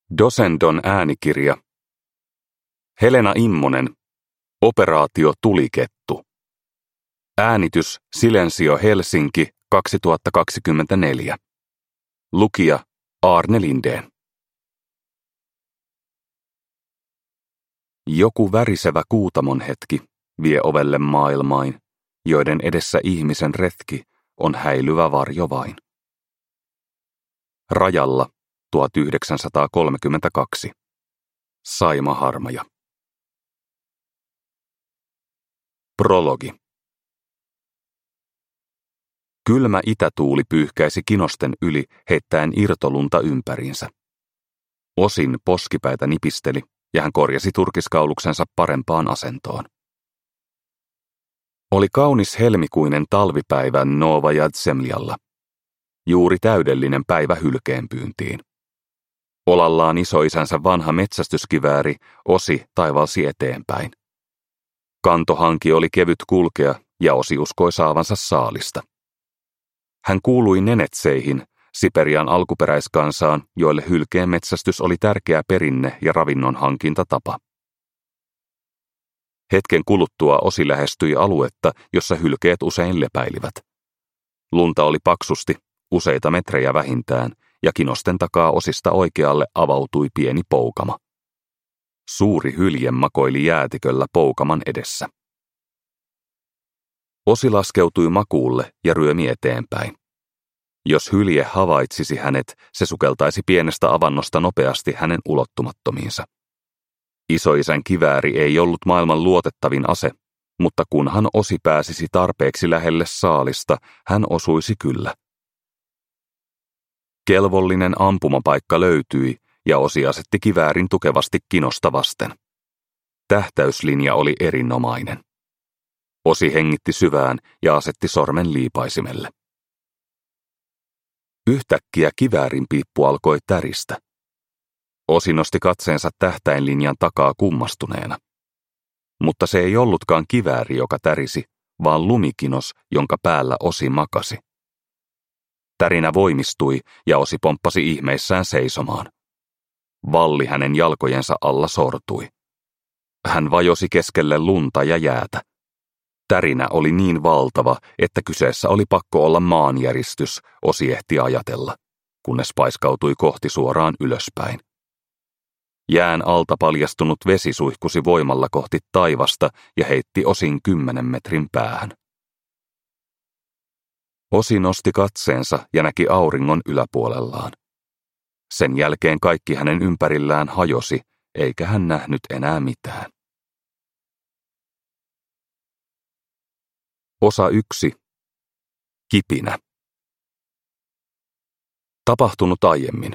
Dosendon äänikirja. Helena Immonen. Operaatio Tulikettu. Äänitys Silensio Helsinki 2024. Lukija Aarne Lindén. Joku värisevä kuutamon hetki vie ovelle maailmain, joiden edessä ihmisen retki on häilyvä varjo vain. Rajalla 1932. Saima Harmaja. Prologi. Kylmä itätuuli pyyhkäisi kinosten yli heittäen irtolunta ympäriinsä. Osin poskipäitä nipisteli ja hän korjasi turkiskauluksensa parempaan asentoon. Oli kaunis helmikuinen talvipäivä Novaja Zemljalla. Juuri täydellinen päivä hylkeenpyyntiin. Olallaan isoisänsä vanha metsästyskivääri Osi taivalsi eteenpäin. Kantohanki oli kevyt kulkea ja Osi uskoi saavansa saalista. Hän kuului nenetseihin, Siperian alkuperäiskansaan, joille hylkeen metsästys oli tärkeä perinne ja ravinnon hankintatapa. Hetken kuluttua Osi lähestyi aluetta, jossa hylkeet usein lepäilivät. Lunta oli paksusti, useita metrejä vähintään, ja kinosten takaa Osista oikealle avautui pieni poukama. Suuri hylje makoili jäätiköllä poukaman edessä. Osi laskeutui makuulle ja ryömi eteenpäin. Jos hylje havaitsisi hänet, se sukeltaisi pienestä avannosta nopeasti hänen ulottumattomiinsa. Isoisän kivääri ei ollut maailman luotettavin ase, mutta kunhan Osi pääsisi tarpeeksi lähelle saalista, hän osuisi kyllä. Kelvollinen ampumapaikka löytyi ja Osi asetti kiväärin tukevasti kinosta vasten. Tähtäyslinja oli erinomainen. Osi hengitti syvään ja asetti sormen liipaisimelle. Yhtäkkiä kiväärin piippu alkoi täristä. Osi nosti katseensa tähtäinlinjan takaa kummastuneena. Mutta se ei ollutkaan kivääri, joka tärisi, vaan lumikinos, jonka päällä Osi makasi. Tärinä voimistui ja Osi pomppasi ihmeissään seisomaan. Valli hänen jalkojensa alla sortui. Hän vajosi keskelle lunta ja jäätä. Tärinä oli niin valtava, että kyseessä oli pakko olla maanjäristys, Osi ehti ajatella, kunnes paiskautui kohti suoraan ylöspäin. Jään alta paljastunut vesi suihkusi voimalla kohti taivasta ja heitti Osin 10 metrin päähän. Osi nosti katseensa ja näki auringon yläpuolellaan. Sen jälkeen kaikki hänen ympärillään hajosi, eikä hän nähnyt enää mitään. Osa 1. Kipinä. Tapahtunut aiemmin.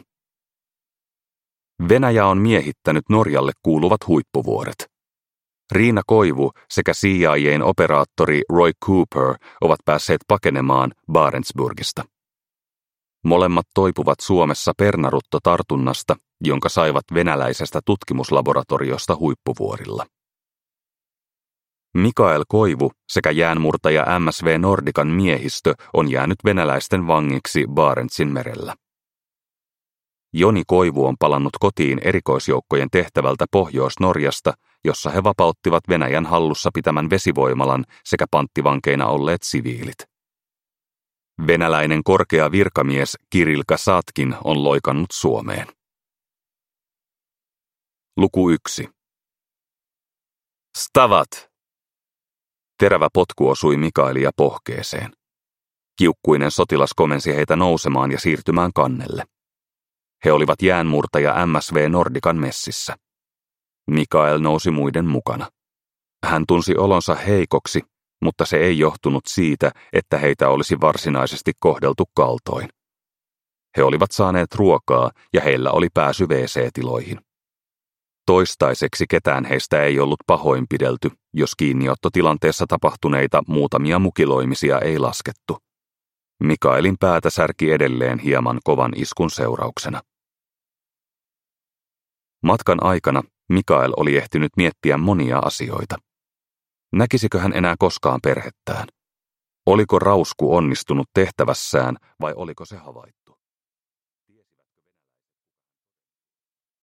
Venäjä on miehittänyt Norjalle kuuluvat huippuvuoret. Riina Koivu sekä CIA:n operaattori Roy Cooper ovat päässeet pakenemaan Barentsburgista. Molemmat toipuvat Suomessa pernaruttotartunnasta, jonka saivat venäläisestä tutkimuslaboratoriosta huippuvuorilla. Mikael Koivu sekä jäänmurtaja MSV Nordican miehistö on jäänyt venäläisten vangiksi Barentsin merellä. Joni Koivu on palannut kotiin erikoisjoukkojen tehtävältä Pohjois-Norjasta, jossa he vapauttivat Venäjän hallussa pitämän vesivoimalan sekä panttivankeina olleet siviilit. Venäläinen korkea virkamies Kirill Kasatkin on loikannut Suomeen. Luku 1. Stavat! Terävä potku osui Mikaelia pohkeeseen. Kiukkuinen sotilas komensi heitä nousemaan ja siirtymään kannelle. He olivat jäänmurtaja MSV Nordican messissä. Mikael nousi muiden mukana. Hän tunsi olonsa heikoksi, mutta se ei johtunut siitä, että heitä olisi varsinaisesti kohdeltu kaltoin. He olivat saaneet ruokaa ja heillä oli pääsy WC-tiloihin. Toistaiseksi ketään heistä ei ollut pahoinpidelty, jos kiinniottotilanteessa tapahtuneita muutamia mukiloimisia ei laskettu. Mikaelin päätä särki edelleen hieman kovan iskun seurauksena. Matkan aikana Mikael oli ehtinyt miettiä monia asioita. Näkisikö hän enää koskaan perhettään? Oliko Rausku onnistunut tehtävässään vai oliko se havaittu?